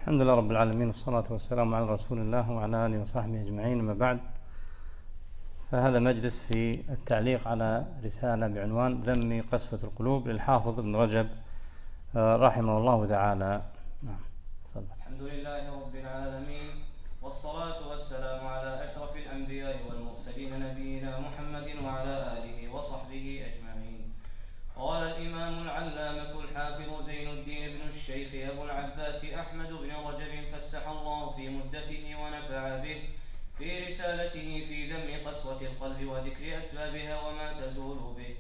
الحمد لله رب العالمين، والصلاة والسلام على رسول الله وعلى آله وصحبه أجمعين، أما بعد. فهذا مجلس في التعليق على رسالة بعنوان ذم قسوة القلوب للحافظ ابن رجب رحمه الله تعالى. الحمد لله رب العالمين، والصلاة والسلام على أشرف الأنبياء والمرسلين نبينا محمد وعلى آله وصحبه أجمعين. قال الإمام العلامة الحافظ زين الدين بن الشيخ أبو العباس أحمد بن رجب فسح الله في مدته ونفع به في رسالته في ذم قسوة القلب وذكر أسبابها وما تزول به.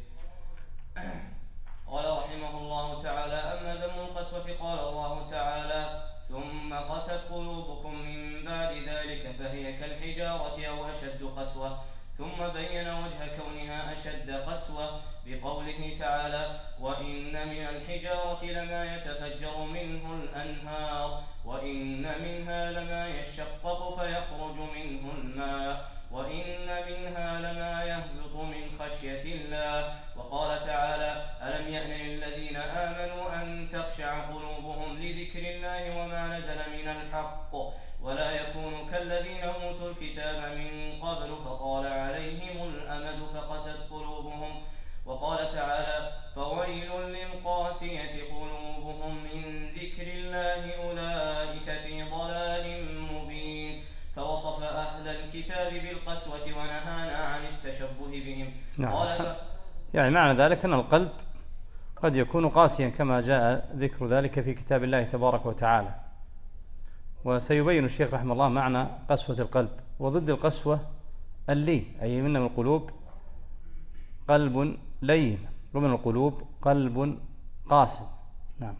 قال رحمه الله تعالى: أما ذم القسوة قال الله تعالى: ثم قست قلوبكم من بعد ذلك فهي كالحجارة أو أشد قسوة، ثم بين وجه كونها أشد قسوة بقوله تعالى: وإن من الحجارة لما يتفجر منه الأنهار، وإن منها لما يشقق فيخرج منه الماء، وإن منها لما يهبط من خشية الله. وقال تعالى: ألم يأن للذين آمنوا أن تخشع قلوبهم لذكر الله وما نزل من الحق، ولا يكونوا كالذين أوتوا الكتاب من قبل فطال عليهم الأمد فقست قلوبهم. وقال تعالى: فويل للقاسية قلوبهم من ذكر الله أولئك في ضلال مبين. فوصف أهل الكتاب بالقسوة ونهانا عن التشبه بهم. قال يعني معنى ذلك أن القلب قد يكون قاسيا كما جاء ذكر ذلك في كتاب الله تبارك وتعالى. وسيبين الشيخ رحمه الله معنى قسوة القلب، وضد القسوة اللين، أي من القلوب قلب لين، ومن القلوب قلب قاسي. نعم.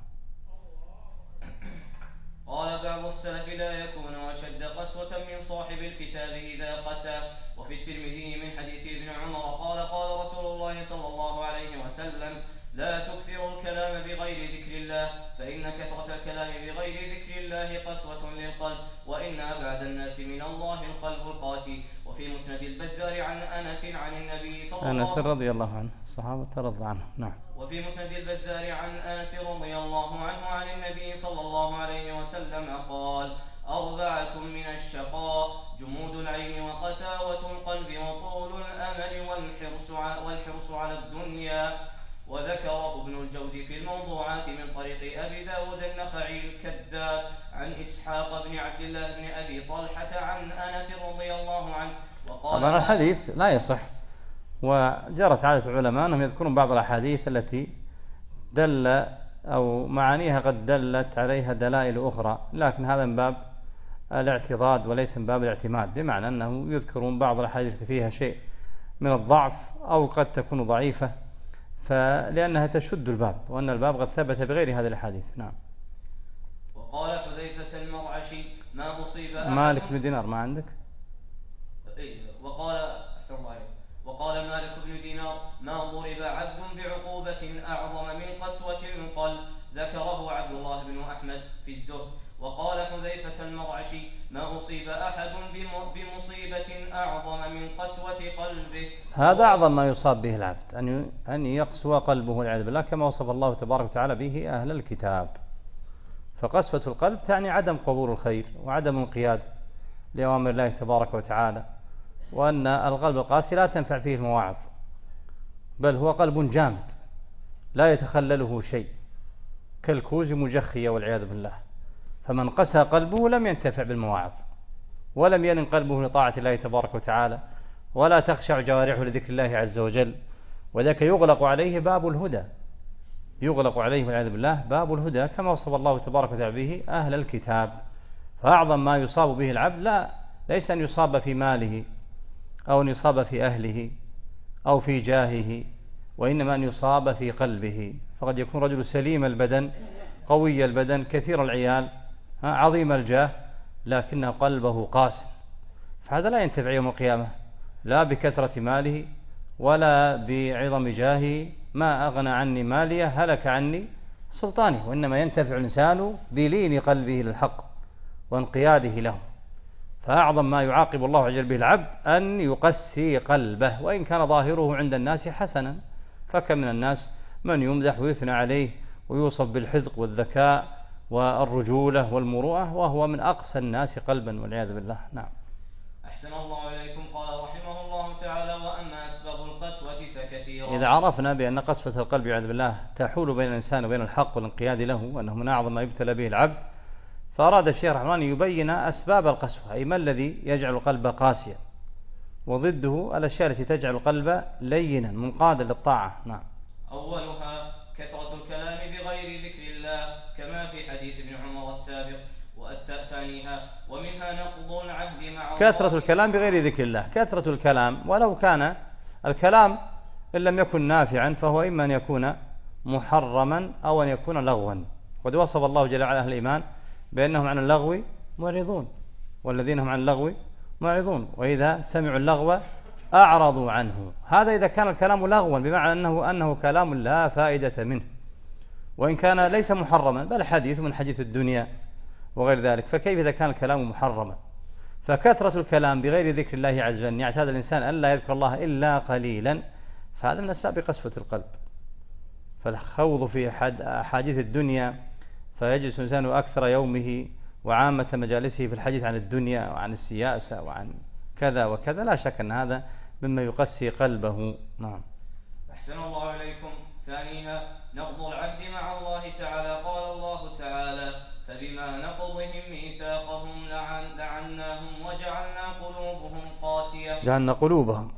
قال بعض السلف: لا يكون أشد قسوة من صاحب الكتاب إذا قسى. وفي الترمذي من حديث ابن عمر قال: قال رسول الله صلى الله عليه وسلم: لا تكثروا الكلام بغير ذكر الله، فإن كثرة الكلام بغير ذكر الله قسوة للقلب، وإن أبعد الناس من الله القلب القاسي. وفي مسند البزار عن أنس عن النبي صلى الله عليه وسلم، أنس رضي الله عنه، الصحابة رضي عنه. نعم. وفي مسند البزار عن أنس رضي الله عنه عن النبي صلى الله عليه وسلم قال: أربعة من الشقاء: جمود العين وقساوة القلب وطول الأمل والحرص على الدنيا. وذكره ابن الجوزي في الموضوعات من طريق أبي داود النخعي الكذاب عن إسحاق بن عبد الله بن أبي طلحة عن أنس رضي الله عنه. وقال: طبعا الحديث لا يصح، وجرت عادة العلماء أنهم يذكرون بعض الأحاديث التي دل أو معانيها قد دلت عليها دلائل أخرى، لكن هذا من باب الاعتضاد وليس من باب الاعتماد، بمعنى أنه يذكرون بعض الأحاديث فيها شيء من الضعف أو قد تكون ضعيفة لأنها تشد الباب، وأن الباب قد ثبت بغير هذه الأحاديث. نعم. وقال حذيفة المرعشي: ما أصيب مالك بن دينار ما عندك؟ وقال مالك بن دينار: ما ضرب عبد بعقوبة أعظم من قسوة القلب. ذكره عبد الله بن أحمد في الزهد. وقال حذيفة المرعشي: ما أصيب أحد بمصيبة أعظم من قسوة قلبه. هذا أعظم ما يصاب به العبد، أن يقسو قلبه والعياذ بالله، كما وصف الله تبارك وتعالى به أهل الكتاب. فقسوة القلب تعني عدم قبول الخير وعدم انقياد لأوامر الله تبارك وتعالى، وأن القلب القاسي لا تنفع فيه المواعظ، بل هو قلب جامد لا يتخلله شيء كالكوز مجخية والعياذ بالله. فمن قسى قلبه لم ينتفع بالمواعظ، ولم يلن قلبه لطاعة الله تبارك وتعالى، ولا تخشع جوارحه لذكر الله عز وجل، وذاك يغلق عليه باب الهدى، يغلق عليه والعياذ بالله باب الهدى، كما وصف الله تبارك وتعالى به أهل الكتاب. فأعظم ما يصاب به العبد ليس أن يصاب في ماله أو أن يصاب في أهله أو في جاهه، وإنما أن يصاب في قلبه. فقد يكون رجل سليم البدن قوي البدن كثير العيال عظيم الجاه، لكن قلبه قاسي، فهذا لا ينتفع يوم القيامة لا بكثرة ماله ولا بعظم جاهه. ما أغنى عني ماليه هلك عني سلطانه. وإنما ينتفع الإنسان بلين قلبه للحق وانقياده له. فأعظم ما يعاقب الله عز وجل به العبد أن يقسي قلبه، وإن كان ظاهره عند الناس حسنا. فكم من الناس من يمدح ويثنى عليه ويوصف بالحذق والذكاء والرجولة والمروءة، وهو من أقسى الناس قلبا والعياذ بالله. نعم. أحسن الله إليكم. قال رحمه الله تعالى: وأما أسباب القسوة فكثيرة. إذا عرفنا بأن قسوة القلب والعياذ بالله تحول بين الإنسان وبين الحق والانقياد له، وأنه من أعظم ما يبتلى به العبد، فأراد الشيخ رحمه الله يبين أسباب القسوة، أي ما الذي يجعل القلب قاسيا، وضده الأشياء التي تجعل القلب لينا منقادا للطاعة. نعم. أولها كثرة الكلام بغير ذكر الله، كما في حديث ابن عمر السابق. ثانيها ومنها نقض العهد مع الله. كثرة الكلام بغير ذكر الله، كثرة الكلام، ولو كان الكلام إن لم يكن نافعا فهو إما أن يكون محرما أو أن يكون لغوا. قد وصف الله جل وعلا أهل الإيمان بأنهم عن اللغو معرضون، والذين هم عن اللغو معرضون، وإذا سمعوا اللغو أعرضوا عنه. هذا إذا كان الكلام لغوا، بمعنى أنه كلام لا فائدة منه، وإن كان ليس محرما بل حديث من حديث الدنيا وغير ذلك، فكيف إذا كان الكلام محرما؟ فكثرة الكلام بغير ذكر الله عز وجل، يعتاد الإنسان أن لا يذكر الله إلا قليلا، فهذا من أسباب قسوة القلب. فالخوض في أحاديث الدنيا، فيجلس الإنسان أكثر يومه وعامة مجالسه في الحديث عن الدنيا وعن السياسة وعن كذا وكذا، لا شك أن هذا مما يقسي قلبه. نعم. أحسن الله إليكم. ثانيها نقض العهد مع الله تعالى. قال الله تعالى: فبما نقضهم ميثاقهم لعناهم جعلنا قلوبهم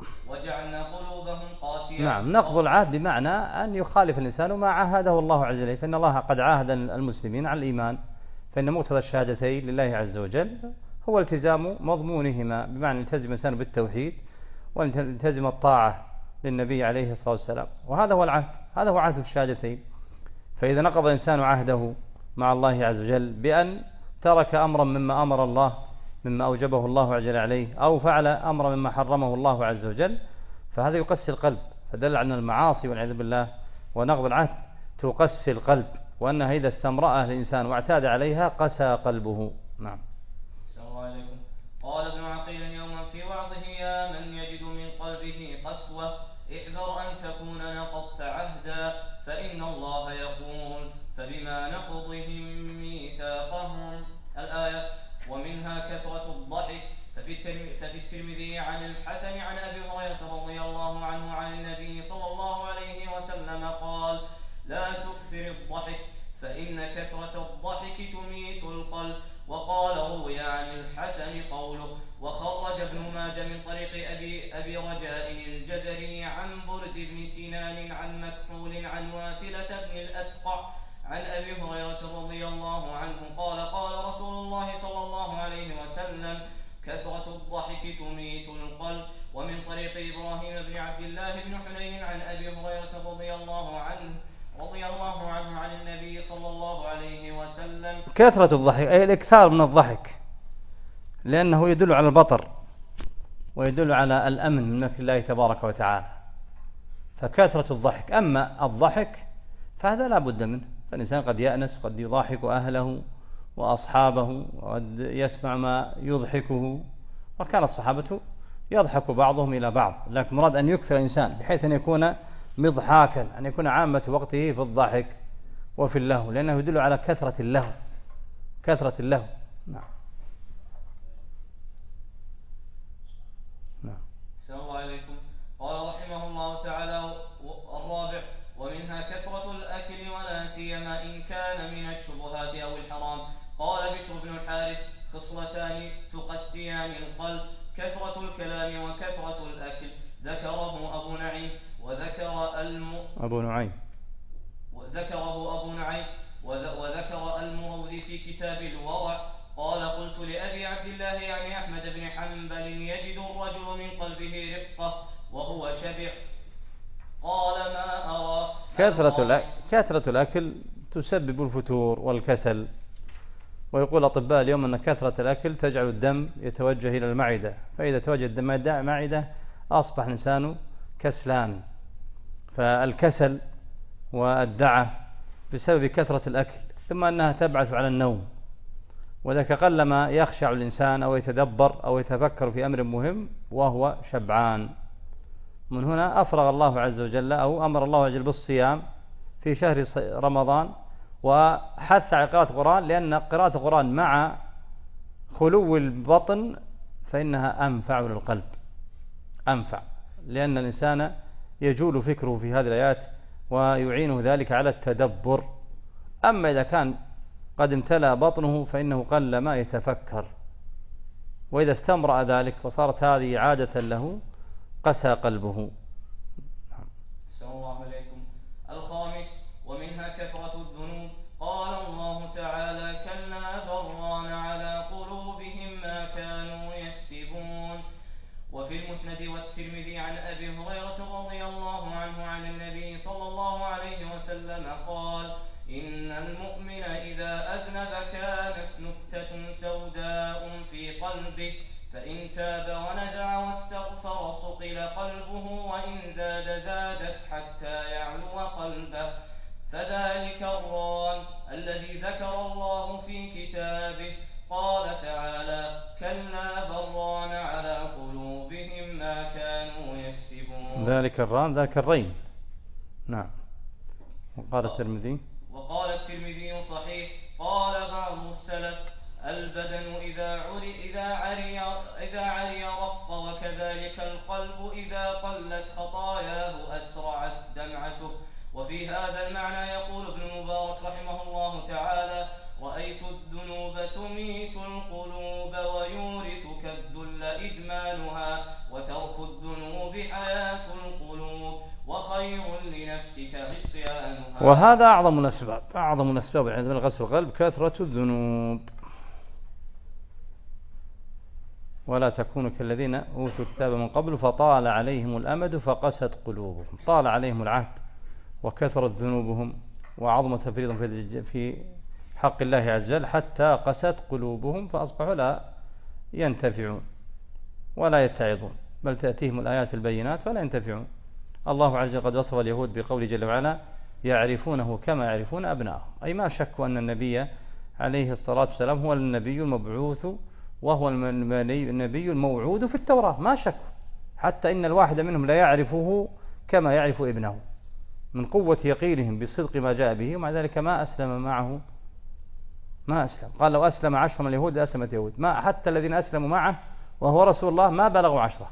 قاسية. نعم. نقض العهد بمعنى أن يخالف الإنسان ما عاهده الله عز وجل، فإن الله قد عاهد المسلمين على الإيمان، فإن مقتضى الشهادتين لله عز وجل هو التزام مضمونهما، بمعنى يلتزم الإنسان بالتوحيد ويلتزم الطاعة للنبي عليه الصلاة والسلام، وهذا هو العهد، هذا هو عهد الشهادتين. فإذا نقض الإنسان عهده مع الله عز وجل بأن ترك أمرا مما أمر الله، مما أوجبه الله عز وجل عليه، أو فعل أمرا مما حرمه الله عز وجل، فهذا يقسي القلب، فدل على المعاصي والعياذ بالله ونقض العهد تقسي القلب، وأنها إذا استمرأها الإنسان واعتاد عليها قسى قلبه. نعم. السلام عليكم. قال ابن عقيل يوما في وعظه: يا من يجد من قلبه قسوة، احذر أن تكون نقضت عهدا، فإن الله يقول: فبما نقضهم ميثاقهم. الآية. ومنها كثرة الضحك، ففي الترمذي عن الحسن عن أبي هريرة رضي الله عنه عن النبي صلى الله عليه وسلم قال: لا تكثر الضحك، فإن كثرة الضحك تميت القلب. وقال روي عن الحسن قوله. وخرج ابن ماجه من طريق أبي رجاء الجزري عن برد بن سنان عن مكحول عن واثلة بن الأسقع عن أبي هريرة رضي الله عنه قال: قال رسول الله صلى الله عليه وسلم: كثرة الضحك تميت القلب. ومن طريق إبراهيم بن عبد الله بن حنين عن أبي هريرة رضي الله عنه عن النبي صلى الله عليه وسلم. كثرة الضحك أي الإكثار من الضحك، لأنه يدل على البطر ويدل على الأمن من مكر الله تبارك وتعالى، فكثرة الضحك. أما الضحك فهذا لا بد منه، فالإنسان قد يأنس، قد يضاحك أهله وأصحابه، وقد يسمع ما يضحكه، وكان الصحابة يضحك بعضهم إلى بعض، لكن مراد أن يكثر الإنسان بحيث أن يكون مضحاكا، أن يكون عامة وقته في الضحك وفي اللهو، لأنه يدل على كثرة اللهو. نعم. السلام عليكم. قال رحمه الله تعالى: الرابع. ومنها كثرة الأكل، ولا سيما إن كان من الشبهات أو الحرام. قال بشر بن الحارث: خصلتان تقسيان القلب: كثرة الكلام وكثرة الأكل. ذكره أبو نعيم وذكر المروذي في كتاب الورع. قال: قلت لأبي عبد الله يعني أحمد بن حنبل: يجد الرجل من قلبه رقة وهو شبع؟ قال: ما أرى. كثرة الأكل تسبب الفتور والكسل، ويقول الأطباء اليوم أن كثرة الأكل تجعل الدم يتوجه إلى المعدة، فإذا توجه الدم إلى المعدة أصبح الإنسان كسلان. فالكسل والدعة بسبب كثرة الأكل، ثم أنها تبعث على النوم، وذلك قلما يخشع الإنسان أو يتدبر أو يتفكر في أمر مهم وهو شبعان. من هنا أفرغ الله عز وجل أو أمر الله عز وجل بالصيام في شهر رمضان، وحث على قراءة القرآن، لأن قراءة القرآن مع خلو البطن فإنها أنفع للقلب، أنفع، لأن الإنسان يجول فكره في هذه الآيات ويعينه ذلك على التدبر. أما إذا كان قد امتلأ بطنه فإنه قل ما يتفكر، وإذا استمرأ ذلك وصارت هذه عادة له قسى قلبه. أحسن الله عليكم. الخامس: ومنها كثرة الذنوب. قال الله تعالى: كلا بران على قلوبهم ما كانوا يكسبون. وفي المسند والترمذي عن أبي هريرة رضي الله عنه عن النبي صلى الله عليه وسلم قال: إن المؤمن إذا أذنب كانت نكتة سوداء في قلبه، فإن تاب ونزع واستغفر صقل قلبه، وإن زادت حتى يعلو قلبه. فذلك الران الذي ذكر الله في كتابه. قال تعالى: كلا بران على قلوبهم ما كانوا يكسبون. ذلك الران ذاك الرين. نعم. وقال الترمذي صحيح. قال بعض السلف: البدن إذا عري رق، وكذلك القلب إذا قلت خطاياه أسرعت دمعته. وفي هذا المعنى يقول ابن المبارك رحمه الله تعالى: رأيت الذنوب تميت القلوب ويورثك الذل إدمانها، وترك الذنوب حياة القلوب، وخير لنفسك عصيانها. وهذا أعظم الأسباب عند غسل القلب كثرة الذنوب. ولا تكونوا كالذين أوتوا الكتاب من قبل فطال عليهم الأمد فقست قلوبهم. طال عليهم العهد وكثرت ذنوبهم وعظم تفريطهم في حق الله عز وجل حتى قست قلوبهم، فأصبحوا لا ينتفعون ولا يتعظون، بل تأتيهم الآيات البينات فلا ينتفعون. الله عز وجل قد وصف اليهود بقوله جل وعلا: يعرفونه كما يعرفون أبناءهم، أي ما شكوا أن النبي عليه الصلاة والسلام هو النبي المبعوث وهو النبي الموعود في التوراة، ما شكوا، حتى إن الواحد منهم لا يعرفه كما يعرف ابنه من قوة يقينهم بصدق ما جاء به، ومع ذلك ما أسلم معه، ما أسلم. قال: لو أسلم 10 من اليهود لأسلمت اليهود، ما حتى الذين أسلموا معه وهو رسول الله ما بلغوا 10،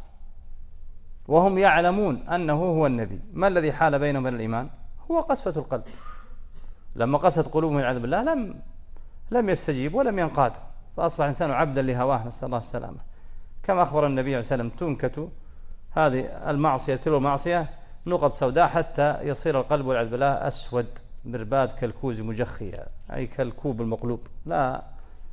وهم يعلمون أنه هو النبي. ما الذي حال بينهم وبين الإيمان؟ هو قسوة القلب. لما قست قلوبهم والعياذ بالله لم يستجيب ولم ينقاد، فأصبح الإنسان عبدا لهواه، نسأل الله السلامة. كما أخبر النبي عليه الصلاة والسلام: تنكت هذه المعصية تلو المعصية نقط سوداء حتى يصير القلب والعياذ بالله أسود مرباد كالكوز مجخية، أي كالكوب المقلوب، لا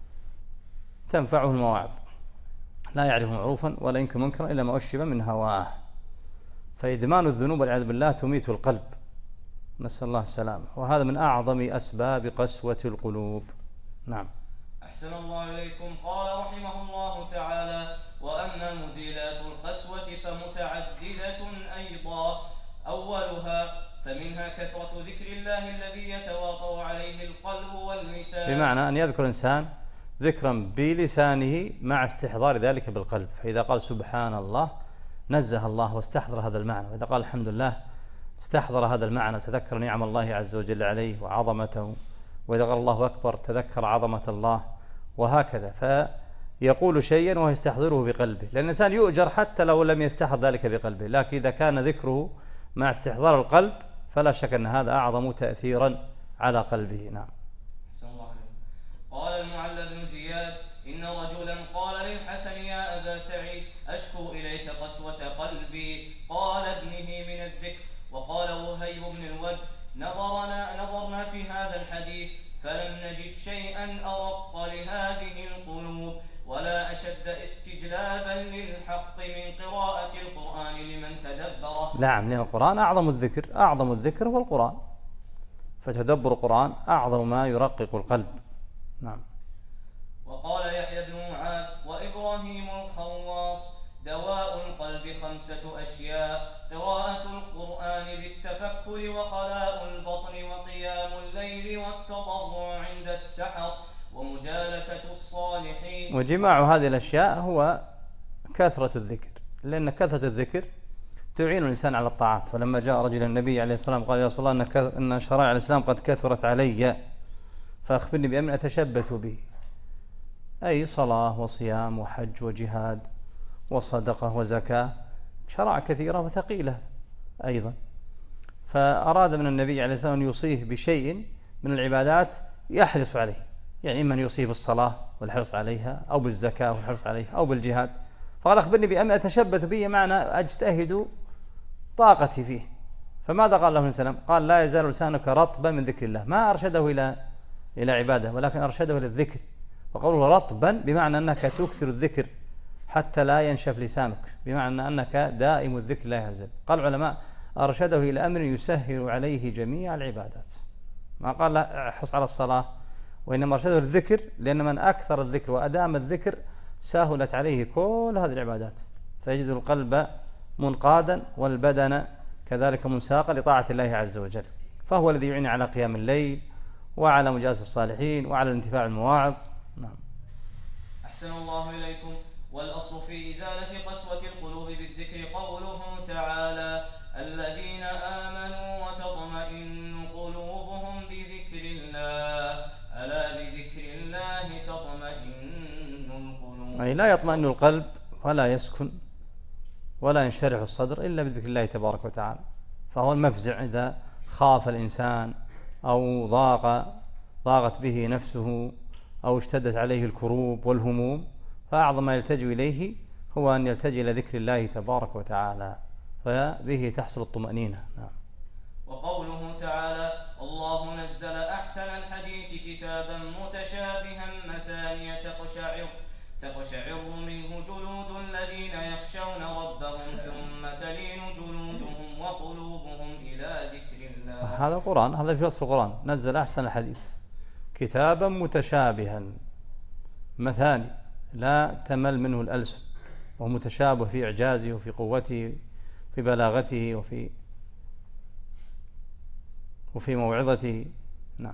تنفعه المواعظ، لا يعرف معروفا ولا ينكر منكرا إلا ما أشرب من هواه. فإدمان الذنوب والعياذ بالله تميت القلب، نسأل الله السلامة، وهذا من أعظم أسباب قسوة القلوب. نعم. أحسن الله إليكم. قال رحمه الله تعالى: وأما مزيلات القسوة فمتعددة أيضا. أولها فمنها كثرة ذكر الله الذي يتواطأ عليه القلب واللسان، بمعنى أن يذكر الإنسان ذكرا بلسانه مع استحضار ذلك بالقلب، فإذا قال سبحان الله نزه الله واستحضر هذا المعنى، وإذا قال الحمد لله استحضر هذا المعنى، تذكر نعم الله عز وجل عليه وعظمته، وإذا قال الله أكبر تذكر عظمة الله، وهكذا. فيقول شيئا وهو يستحضره بقلبه، لأن الإنسان يؤجر حتى لو لم يستحضر ذلك بقلبه، لكن إذا كان ذكره مع استحضار القلب فلا شك أن هذا أعظم تأثيرا على قلبه. نعم. قال المعلى بن زياد: إن رجلا قال للحسن: يا أبا سعيد، أشكو إليك قسوة قلبي. قال: ابنه من الذكر. وقال وهيب بن الود: نظرنا في هذا الحديث فلم نجد شيئا أرق لهذه القلوب ولا أشد استجلابا للحق من قراءة القرآن لمن تدبره. نعم، لأن القرآن أعظم الذكر هو القرآن، فتدبر القرآن أعظم ما يرقق القلب. نعم. وقال يحيى بن معاذ وإبراهيم الخواص: دواء القلب 5 أشياء: قراءة القرآن بالتفكر، وخلاء البطن، وقيام الليل، والتضرع عند السحر، ومجالسة الصالحين. وجماع هذه الأشياء هو كثرة الذكر، لأن كثرة الذكر تعين الإنسان على الطاعات. فلما جاء رجل النبي عليه الصلاة والسلام قال: يا رسول الله إن شرائع الإسلام قد كثرت علي فأخبرني بأمر أتشبث به، أي صلاة وصيام وحج وجهاد وصدقة وزكاة، شرائع كثيرة وثقيلة أيضا. فأراد من النبي عليه الصلاة والسلام أن يوصيه بشيء من العبادات يحرص عليه، يعني إما أن يوصيه بالصلاة والحرص عليها، أو بالزكاة والحرص عليها، أو بالجهاد. فقال أخبرني بأمر أتشبث به، معنى أجتهد طاقتي فيه. فماذا قال له النبي؟ قال لا يزال لسانك رطبا من ذكر الله. ما أرشده إلى عبادة، ولكن أرشده إلى الذكر. وقوله رطبا بمعنى أنك تكثر الذكر حتى لا ينشف لسانك، بمعنى أنك دائم الذكر لا يهزل. قال العلماء أرشده إلى أمر يسهل عليه جميع العبادات، ما قال لا احرص على الصلاة، وإنما أرشده الذكر، لأن من أكثر الذكر وأدام الذكر سهلت عليه كل هذه العبادات، فيجد القلب منقادا والبدن كذلك منساقا لطاعة الله عز وجل. فهو الذي يعين على قيام الليل وعلى مجالسة الصالحين وعلى الانتفاع بالمواعظ. نعم. أحسن الله إليكم. والأصل في إزالة قسوة القلوب بالذكر قوله تعالى الذين آمنوا وتطمئن قلوبهم بذكر الله ألا بذكر الله تطمئن القلوب. أي لا يطمئن القلب ولا يسكن ولا ينشرح الصدر إلا بذكر الله تبارك وتعالى. فهو المفزع إذا خاف الإنسان أو ضاقت به نفسه أو اشتدت عليه الكروب والهموم، فأعظم ما يلتجئ إليه هو أن يلتجئ إلى ذكر الله تبارك وتعالى، فبه تحصل الطمأنينة. نعم. وقوله تعالى الله نزل أحسن الحديث كتابا متشابها مثانية تقشعر منه جلود الذين يخشون ربهم ثم تلين جلودهم وقلوبهم إلى ذكر الله. هذا القرآن، هذا في وصف القرآن، نزل أحسن الحديث كتابا متشابها مثاني لا تمل منه الألسن، ومتشابه في إعجازه وفي قوته في بلاغته وفي موعظته. نعم.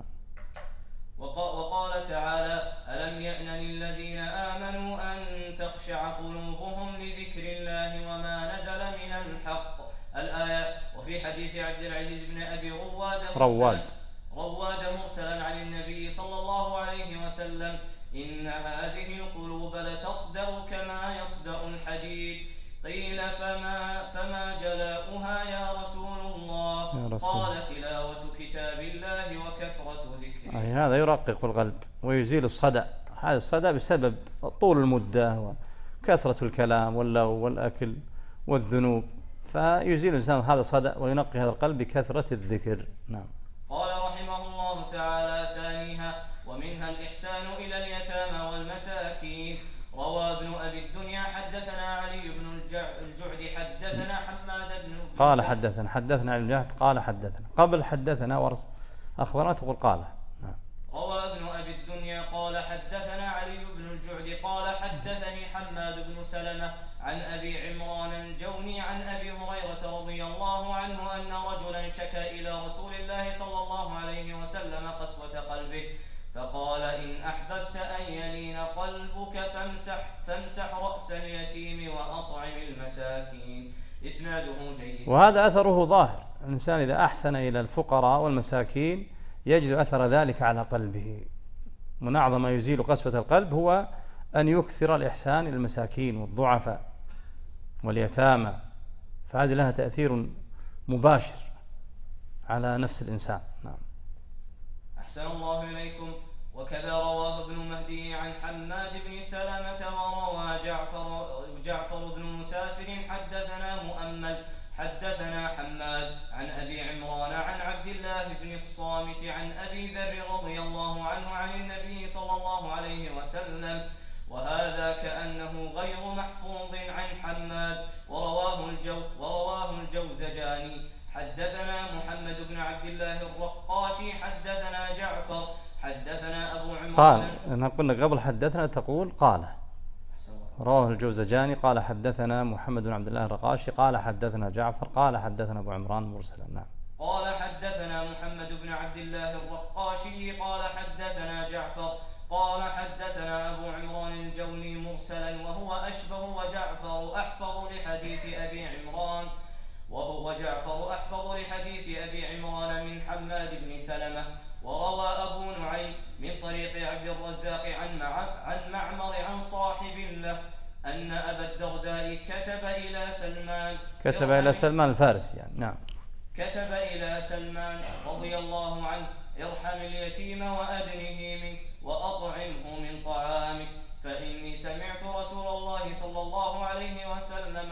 وقال تعالى ألم يأن للذين آمنوا أن تخشع قلوبهم لذكر الله وما نزل من الحق الآية. وفي حديث عبد العزيز بن أبي رواد مرسلا عن النبي صلى الله عليه وسلم إن هذه القلوب لتصدأ كما يصدأ الحديد. قيل فما جلاؤها يا رسول الله؟ قال تلاوة كتاب الله وكثرة ذكره. هذا يرقق القلب ويزيل الصدأ. هذا الصدأ بسبب طول المدة وكثرة الكلام واللغو والأكل والذنوب، فيزيل الإنسان هذا الصدأ وينقي هذا القلب بكثرة الذكر. نعم. قال رحمه الله تعالى ثانيها ومنها الإحسان إلى اليتامى والمساكين. روى ابن أبي الدنيا حدثنا علي بن الجعد حدثنا حماد بن قال حدثنا علي بن الجعد قال حدثنا قبل حدثنا ورس أخبرنا تقول قال. روى ابن أبي الدنيا قال حدثنا علي بن الجعد قال حدثني حماد بن سلمة عن أبي عمران الجوني عن أبي هريرة رضي الله عنه أن رجلا شكا إلى رسول الله صلى الله عليه وسلم قسوة قلبه فقال إن أحببت أن يلين قلبك فامسح رأس اليتيم وأطعم المساكين. إسناده جيد. وهذا أثره ظاهر. الإنسان إذا أحسن إلى الفقراء والمساكين يجد أثر ذلك على قلبه. من أعظم ما يزيل قسوة القلب هو أن يكثر الإحسان إلى المساكين والضعفاء واليتامى، فهذه لها تأثير مباشر على نفس الإنسان. نعم. أحسن الله إليكم. وكذا رواه ابن مهدي عن حماد بن سلمة وروى جعفر بن مسافر حدثنا مؤمل حدثنا حماد عن أبي عمران عن عبد الله بن الصامت عن أبي ذر رضي الله عنه عن النبي صلى الله عليه وسلم، وهذا كأنه غير محفوظ عن حماد. ورواه الجوزجاني حدثنا محمد بن عبد الله الرقاشي حدثنا جعفر حدثنا أبو عمران. قال قلنا قبل حدثنا تقول قال. رواه الجوزجاني قال حدثنا محمد بن عبد الله الرقاشي قال حدثنا جعفر قال حدثنا أبو عمران مرسلا. نعم. قال حدثنا محمد بن عبد الله الرقاشي قال حدثنا جعفر قال حدثنا أبو عمران الجوني مرسلا وهو أشبه وجعفر أحفظ لحديث أبي عمران من حماد بن سلمة. وروى أبو نعيم من كتب إلى سلمان الفارسي يعني. نعم. كتب إلى سلمان رضي الله عنه: ارحم اليتيم وأدنه منك وأطعمه من طعامك، فإني سمعت رسول الله صلى الله عليه وسلم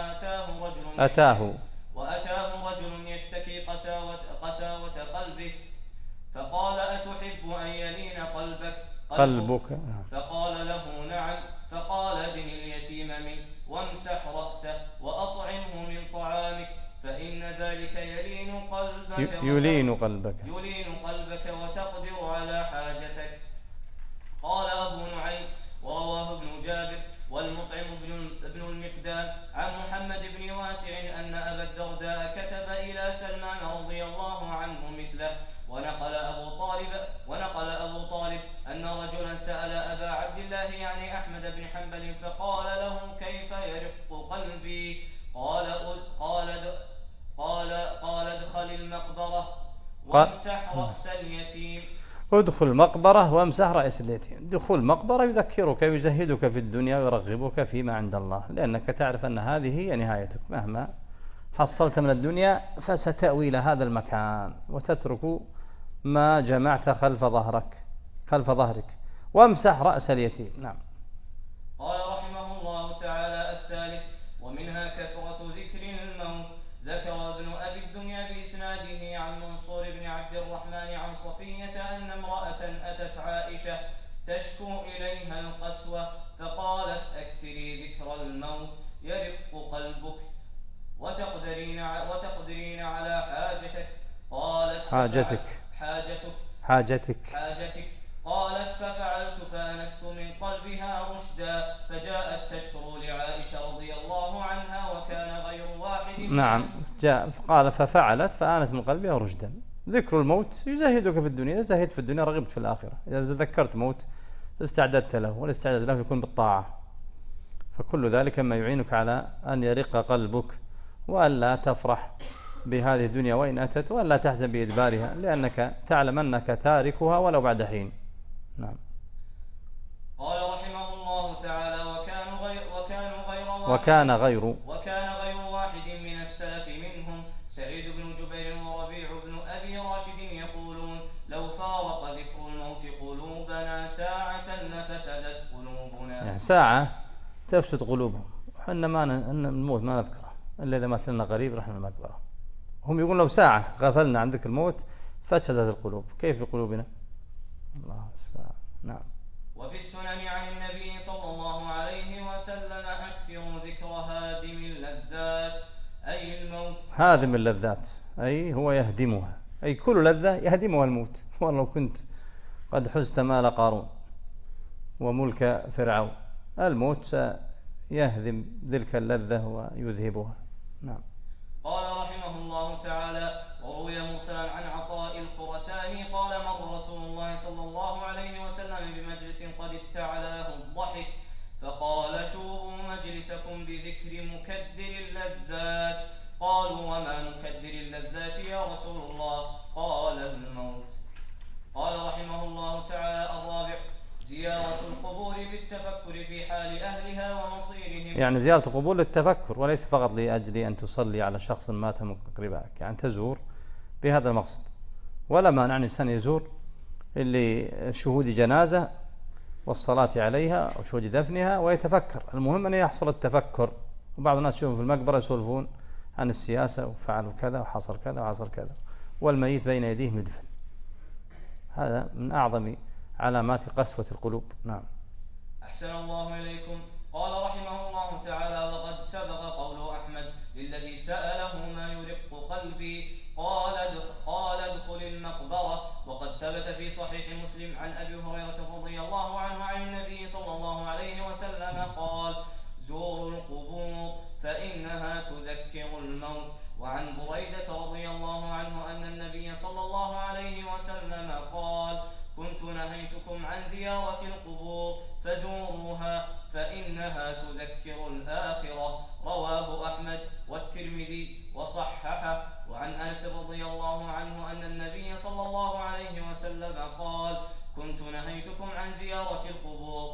وأتاه رجل يشتكي قساوة قلبه، فقال: أتحب أن يلين قلبك؟ فقال له: نعم. فقال: ادن اليتيم منك وامسح رأسه وأطعمه من طعامك، فإن ذلك يلين قلبك وتقدر على حاجتك. قال أبو نعيم: ورواه ابن جابر والمطعم بن المقدام عن محمد بن واسع أن أبا الدرداء كتب إلى سلمان رضي الله عنه مثله. ونقل أبو طالب أن رجلا سأل أبا عبد الله يعني أحمد بن حنبل فقال له: كيف يرق قلبي؟ قال ادخل المقبرة وامسح رأس اليتيم. ادخل المقبرة وامسح رأس اليتيم. دخول المقبرة يذكرك ويزهدك في الدنيا ويرغبك فيما عند الله، لأنك تعرف أن هذه هي نهايتك، مهما حصلت من الدنيا فستأوي إلى هذا المكان وتترك ما جمعت خلف ظهرك. وامسح رأس اليتيم. نعم. قال رحمه الله تعالى: الثالث: ومنها كثرة ذكر الموت. ذكر ابن أبي الدنيا بإسناده عن منصور بن عبد الرحمن عن صفية أن امرأة أتت عائشة تشكو إليها القسوة، فقالت: أكثري ذكر الموت يرق قلبك وتقدرين على حاجتك. قالت: حاجتك. قالت: ففعلت فأنست من قلبها رشدا، فجاءت تشكر لعائشة رضي الله عنها وكان غير واحد. نعم. قال: ففعلت فأنست من قلبها رشدا. ذكر الموت يزهدك في الدنيا، زهدت في الدنيا رغبت في الآخرة. إذا تذكرت موت استعددت له، والاستعداد له يكون بالطاعة، فكل ذلك ما يعينك على أن يرق قلبك وألا تفرح بهذه الدنيا وإن أتت، وألا تحزن بإدبارها، لأنك تعلم أنك تاركها ولو بعد حين. نعم. قال رحمه الله تعالى: وكان غير واحد من السلف منهم سعيد بن جبير وربيع بن أبي راشد يقولون: لو فارق ذكر الموت قلوبنا ساعة لفسدت قلوبنا. يعني ساعة تفسد قلوبهم. حنا أن الموت ما نذكره إلا إذا مثلنا قريب رحنا المقبرة. هم يقولون لو ساعة غفلنا عن ذكر الموت فسدت القلوب. كيف في قلوبنا؟ الله الساعة. نعم. وفي السنن عن النبي صلى الله عليه وسلم: أكثروا ذكر هادم اللذات، أي الموت. هادم اللذات أي هو يهدمها، أي كل لذة يهدمها الموت. ولو كنت قد حزت مال قارون وملك فرعون، الموت سيهدم تلك اللذة ويذهبها. نعم. قال رحمه الله تعالى: وروي مرسلا عن عطاء الخرساني قال: مر رسول الله صلى الله عليه وسلم بمجلس قد استعلاه الضحك، فقال: شوبوا مجلسكم بذكر مكدر اللذات. قالوا: وما مكدر اللذات يا رسول الله؟ قال: الموت. قال رحمه الله تعالى: الرابع: زيارة القبور بالتفكر في حال أهلها ومصيرهم. يعني زيارة القبور للتفكر، وليس فقط لأجل أن تصلي على شخص مات من قريبك، يعني تزور بهذا المقصد. ولا مانع الإنسان يزور لشهود جنازة والصلاة عليها وشهود دفنها ويتفكر. المهم أن يحصل التفكر. وبعض الناس يشوفون في المقبرة يسولفون عن السياسة وفعلوا كذا وحصل كذا وحصل كذا، والميت بين يديه مدفن. هذا من أعظم علامات قسوة القلوب. نعم. أحسن الله إليكم. قال رحمه الله تعالى: وقد سبق قول أحمد للذي سأله: ما يرق قلبي؟ قال: ادخل المقبرة. وقد ثبت في صحيح مسلم عن أبي هريرة رضي الله عنه عن النبي صلى الله عليه وسلم قال: زوروا القبور فإنها تذكر الموت. وعن بريدة رضي الله عنه أن النبي صلى الله عليه وسلم قال: كنت نهيتكم عن زيارة القبور فزوروها فإنها تذكر الآخرة. رواه أحمد والترمذي وصححه. وعن أنس رضي الله عنه أن النبي صلى الله عليه وسلم قال: كنت نهيتكم عن زيارة القبور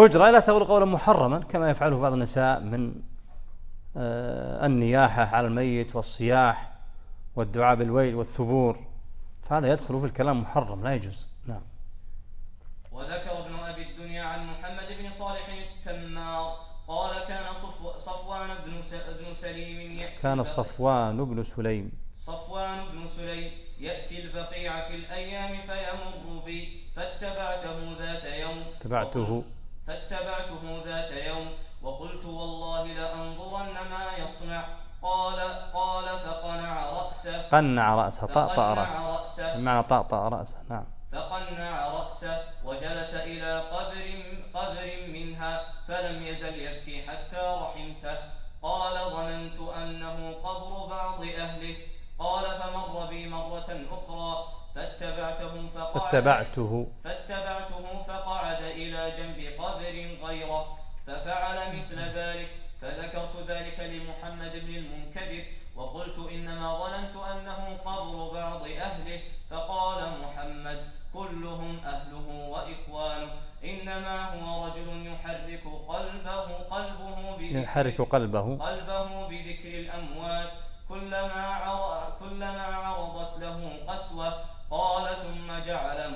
هجرة لا تقول قولا محرما كما يفعله بعض النساء من النياحة على الميت والصياح والدعاء بالويل والثبور، فهذا يدخل في الكلام محرم لا يجوز. نعم. وذكر ابن أبي الدنيا عن محمد بن صالح التمار قال كان صفوان بن سليم يأتي البقيع في الأيام فيمر بي فاتبعته ذات يوم وقلت والله لأنظرن ما يصنع. قال فقنع رأسه بمعنى طأطأ رأسه. نعم. فقنع رأسه وجلس إلى قبر منها فلم يزل يبكي حتى رحمته. قال ظننت أنه قبر بعض أهله. قال فمر بي مرة أخرى فاتبعته فقعد إلى جنب قبر غيره ففعل مثل ذلك. فذكرت ذلك لمحمد بن المنكدر وقلت إنما ظننت أنه قبر بعض أهله. فقال محمد كلهم أهله وإخوانه إنما هو رجل يحرك قلبه بذكر الأموات كلما عرضت له قسوة. قال ثم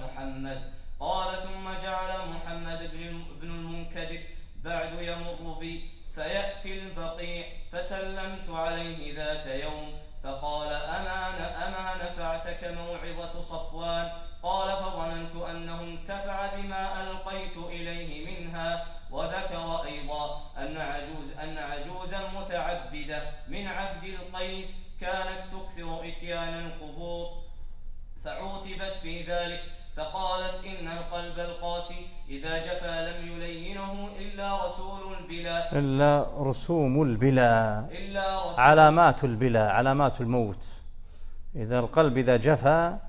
جعل محمد بن المنكدر بعد يمر بي فيأتي البقيع فسلمت عليه ذات يوم فقال أما نفعتك موعظة صفوان؟ قال فظننت أنه انتفع بما ألقيت إليه منها. وذكر أيضا أن عجوزا متعبدة من عبد القيس كانت تكثر إتيان القبور فعوتبت في ذلك فقالت إن القلب القاسي إذا جفا لم يلينه إلا رسوم البلا علامات البلا علامات الموت. إذا القلب إذا جفا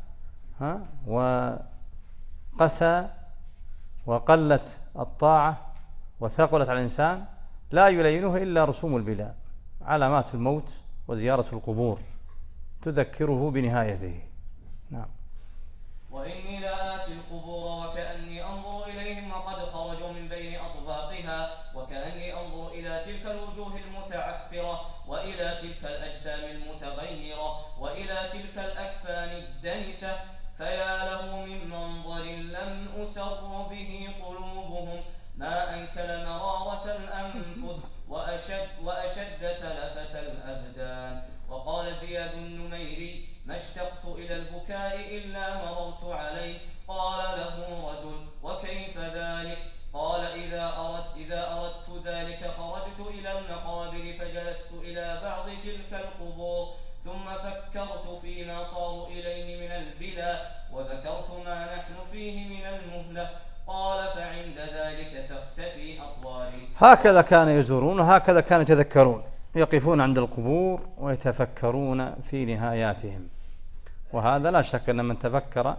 وقسى وقلت الطاعة وثقلت على الإنسان لا يلينه إلا رسوم البلا علامات الموت وزيارة القبور تذكره بنهايته. نعم. وإني لآتي القبور وكأني أنظر إليهم وقد خرجوا من بين أطباقها وكأني أنظر إلى تلك الوجوه المتعفرة وإلى تلك الأجسام المتغيرة وإلى تلك الأكفان الدنسة فيا له من منظر لم أسر به قلوبهم ما أنكل مرارة الأنفس وأشد تلفة الأبدان. وقال زياد النميري ما اشتقت إلى البكاء إلا مررت عليه. قال له رجل وكيف ذلك؟ قال إذا أردت ذلك خرجت إلى المقابر فجلست إلى بعض تلك القبور ثم فكرت فيما صاروا إليه من البلا وذكرت ما نحن فيه من المهلة. قال فعند ذلك تختفي أطواري. هكذا كان يزورون وهكذا كانوا يتذكرون يقفون عند القبور ويتفكرون في نهاياتهم. وهذا لا شك أن من تفكر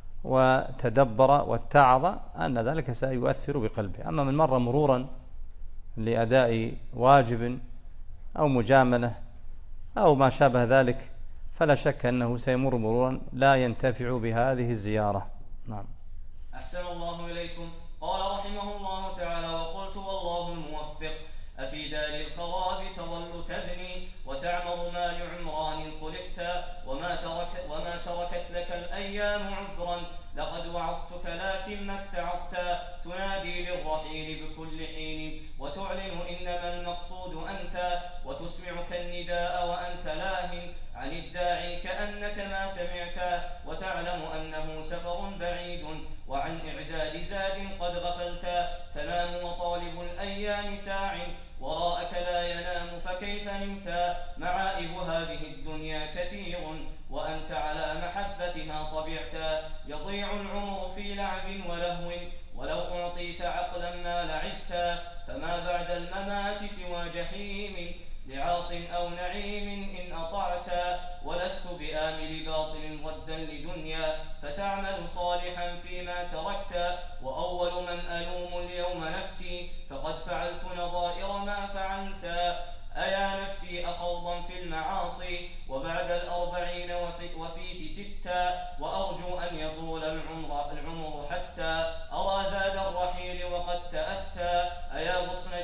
وتدبر واتعظ أن ذلك سيؤثر بقلبه. أما من مر مرورا لأداء واجب أو مجاملة أو ما شابه ذلك فلا شك أنه سيمر مرورا لا ينتفع بهذه الزيارة. نعم. أحسن الله إليكم. قال رحمه الله تعالى وقلت والله الموفق أفي دار الخراب تظل تبني وتعمر ما لعمران خلقت وما تركت لك الأيام عذرا لقد وعظتك لكن ما اتعظت تنادي للرحيل بكل حين وتعلن إنما المقصود أنت وتسمعك النداء وأنت لاهٍ عن الداعي كأنك ما سمعت وتعلم أنه سفر بعيد وعن إعداد زاد قد غفلت تنام وطالب الأيام ساع وراءك لا ينام فكيف نمت معائب هذه الدنيا كثير وأنت على محبتها طبعت يضيع العمر في لعب ولهو ولو أعطيت عقلا ما لعبت فما بعد الممات سوى جحيم لعاص أو نعيم إن أطعت ولست بآمل باطل ردا لدنيا فتعمل صالحا فيما تركت وأول من ألوم اليوم نفسي فقد فعلت نظائر ما فعلت أيا نفسي أخوضا في المعاصي وبعد 40 وفيت 6 وأرجو أن يطول العمر حتى أرى زاد الرحيل وقد تأتى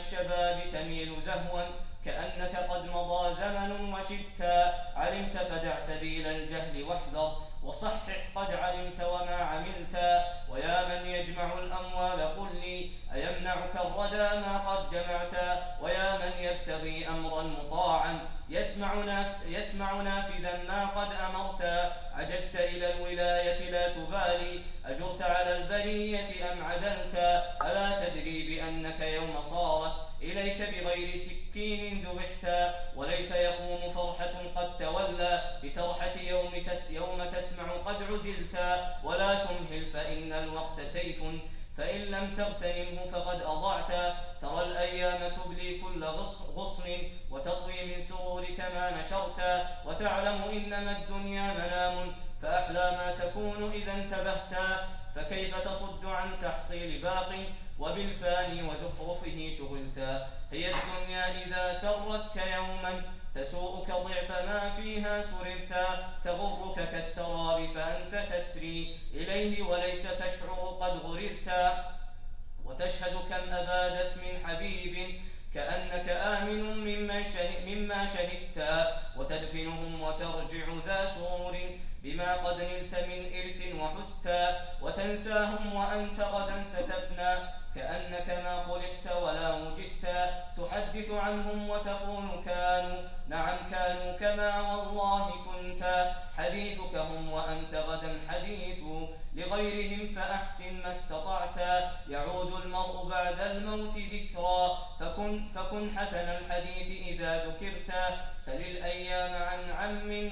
الشباب تميل زهوا كأنك قد مضى زمن وشبتا. علمت فدع سبيل الجهل واحذر وصحح قد علمت وما عملتا. ويا من يجمع الأموال قل لي أيمنعك الردى ما قد جمعتا. ويا من يبتغي أمرا مطاعا يسمع نافذا ما قد أمرتا. عجزت إلى الولاية لا تبالي أجرت على البرية أم عدلتا. ألا تدري بأنك يوم صارت إليك بغير سكين ذبحتا. وليس يقوم فرحة قد تولى بترحة يوم تسمع قد عزلتا. ولا تمهل فإن الوقت سيف فإن لم تغتنمه فقد أضعتا. ترى الأيام تبلي كل غصن وتطوي من سرورك ما نشرتا. وتعلم إنما الدنيا منام فأحلى ما تكون إذا انتبهتا. فكيف تصد عن تحصيل باق وبالفاني وزخرفه شغلتا. هي الدنيا إذا سرتك يوما تسوءك ضعف ما فيها سررتا. تغرك كالسراب فأنت تسري إليه وليس تشعر قد غررتا. وتشهد كم أبادت من حبيب كأنك آمن مما شهدتا. وتدفنهم وترجع ذا سرور بما قد نلت من إرث وحستا. وتنساهم وأنت غدا ستفنى كأنك ما خلقت ولا وجدتا. تحدث عنهم وتقول كانوا نعم كانوا كما والله كنتا. حديثك هم وأنت غدا حديث لغيرهم فأحسن ما استطعتا. يعود المرء بعد الموت ذكرى فكن حسن الحديث إذا ذكرتا. سل الأيام عن عم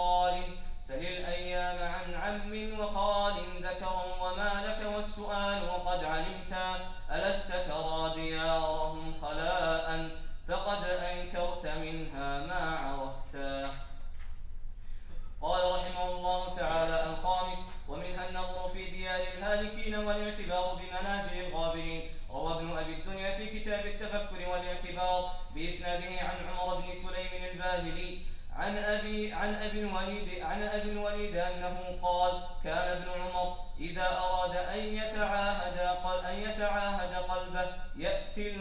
وخال ذكرا وما لك والسؤال وقد علمتا. ألست ترى ديارهم خلاء فقد أنكرت منها ما عرفتا. قال رحمه الله تعالى الخامس ومنها النظر في ديار الهالكين والاعتبار بمنازل الغابرين. روى ابن أبي الدنيا في كتاب التفكر والاعتبار بإسناده عن عمر بن سليم الباهلي عن أبي الوليد أنه قال كان ابن عمر إذا أراد أن يتعاهد قلبه يأتي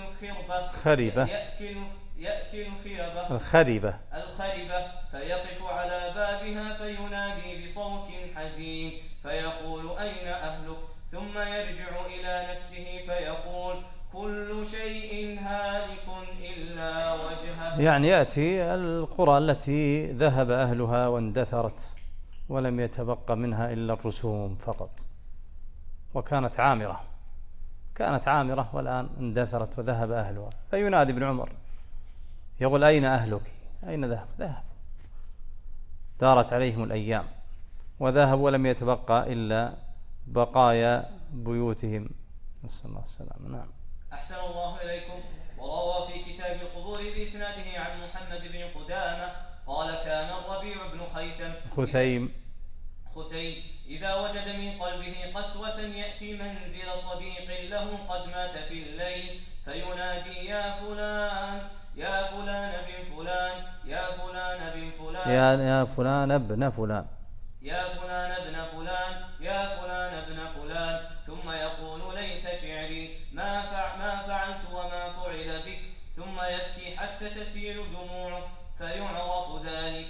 الخربة فيقف على بابها فينادي بصوت حزين فيقول أين أهلك ثم يرجع إلى نفسه فيقول كل شيء هالك إلا وجهه. يعني يأتي القرى التي ذهب أهلها واندثرت ولم يتبقى منها إلا الرسوم فقط وكانت عامرة والآن اندثرت وذهب أهلها فينادي ابن عمر يقول أين أهلك أين ذهب دارت عليهم الأيام وذهبوا ولم يتبقى إلا بقايا بيوتهم نسأل الله السلامة. نعم. أحسن الله إليكم. وروى في كتاب القبور بإسناده عن محمد بن قدامة قال كان الربيع بن خثيم إذا وجد من قلبه قسوة يأتي منزل صديق له قد مات في الليل فينادي يا فلان بن فلان يا فلان بن فلان يا فلان ابن فلان يا فلان ابن فلان يا فلان ابن فلان ثم يقول ليت شعري ما فعلت وما فعل بك ثم يبكي حتى تسيل دموعه فيعرف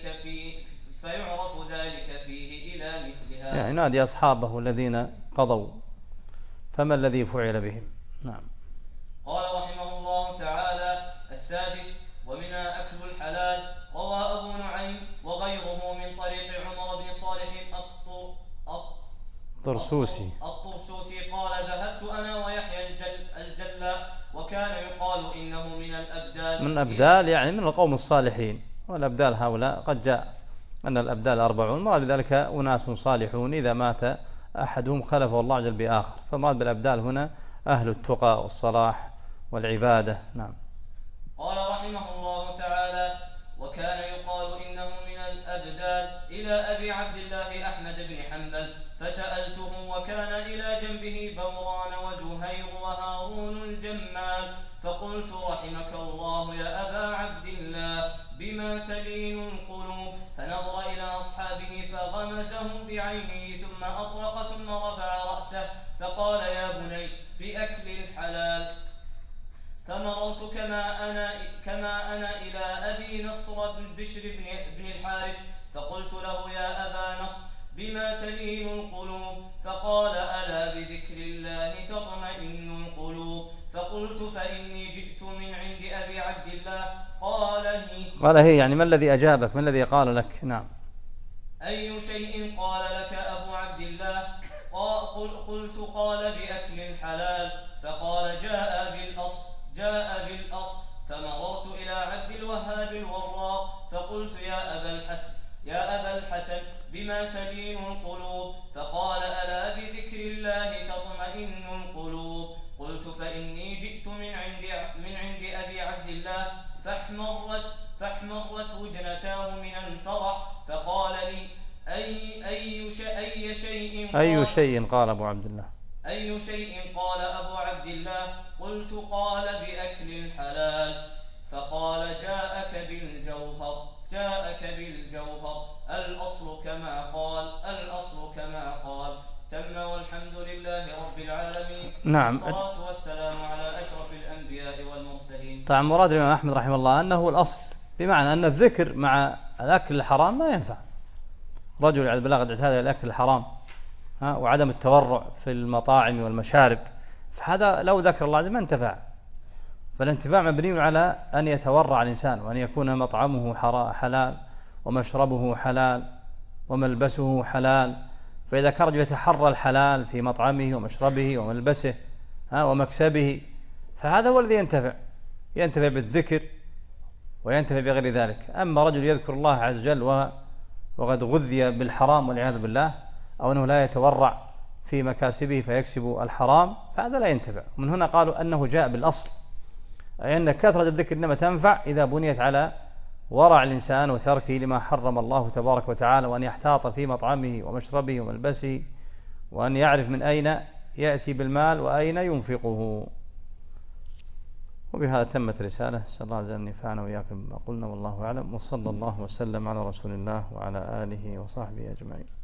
ذلك فيه إلى مثلها. يعني نادي أصحابه الذين قضوا فما الذي فعل بهم. نعم. قال رحمه الله تعالى السادس ومنها أكل الحلال. روى أبو نعيم وغيره من طريق عمر بن صالح الطرسوسي قال ذهبت أنا ويحيى الجلة وكان يقال إنه من الأبدال يعني من القوم الصالحين والأبدال هؤلاء قد جاء أن الأبدال 40 مراد ذلك أناس صالحون إذا مات أحدهم خلفه الله عز وجل بآخر فمراد بالأبدال هنا أهل التقى والصلاح والعبادة. نعم. قال رحمه الله تعالى وكان يقال إنه من الأبدال إلى أبي عبد الله أحمد بن حنبل فسألته وكان إلى جنبه بوران وزهير وهارون الجمال فقلت رحمك الله يا أبا عبد الله بما تلين القلوب فنظر إلى أصحابه فغمزهم بعينه ثم أطرق ثم رفع رأسه فقال يا بني بأكل الحلال فمررت الأصل كما أنا إلى أبي نصر بن بشر بن الحارث، فقلت له يا أبا نصر بما تلين القلوب؟ فقال ألا بذكر الله تطمئن القلوب. فقلت فإني جئت من عند أبي عبد الله. قال هي يعني ما الذي أجابك، ما الذي قال لك؟ نعم. أي شيء قال لك أبو عبد الله؟ قلت قال بأكل الحلال. فقال جاء بالأصل. فمررت إلى عبد الوهاب الوراق فقلت يا أبا الحسن بما تلين القلوب؟ فقال ألا بذكر الله تطمئن القلوب. قلت فإني جئت من عند أبي عبد الله فاحمرت وجنتاه من الفرح. فقال لي أي شيء قال أبو عبد الله؟ أي شيء قال أبو عبد الله؟ قلت قال بأكل الحلال. فقال جاءك بالجوهر الأصل كما قال. تم والحمد لله رب العالمين. نعم. والصلاة والسلام على أشرف الأنبياء والمرسلين. طبعا مراد الإمام أحمد رحمه الله أنه الأصل، بمعنى أن الذكر مع الأكل الحرام ما ينفع. رجل يعد بلاغ هذا الأكل الحرام وعدم التورع في المطاعم والمشارب، فهذا لو ذكر الله ما انتفع. فالانتفاع مبني على أن يتورع الإنسان، وأن يكون مطعمه حلال ومشربه حلال وملبسه حلال. فإذا كان رجل يتحرى الحلال في مطعمه ومشربه وملبسه ومكسبه، فهذا هو الذي ينتفع بالذكر وينتفع بغير ذلك. أما رجل يذكر الله عز وجل وقد غذي بالحرام والعياذ بالله، أو أنه لا يتورع في مكاسبه فيكسب الحرام، فهذا لا ينتفع. من هنا قالوا أنه جاء بالأصل، أي أن كثرة الذكر إنما تنفع إذا بنيت على ورع الإنسان وتركه لما حرم الله تبارك وتعالى، وأن يحتاط في مطعمه ومشربه وملبسه، وأن يعرف من أين يأتي بالمال وأين ينفقه. وبهذا تمت رسالة. نسأل الله عز وجل أن ينفعنا وإياكم بما قلنا، والله أعلم، وصلى الله وسلم على رسول الله وعلى آله وصحبه أجمعين.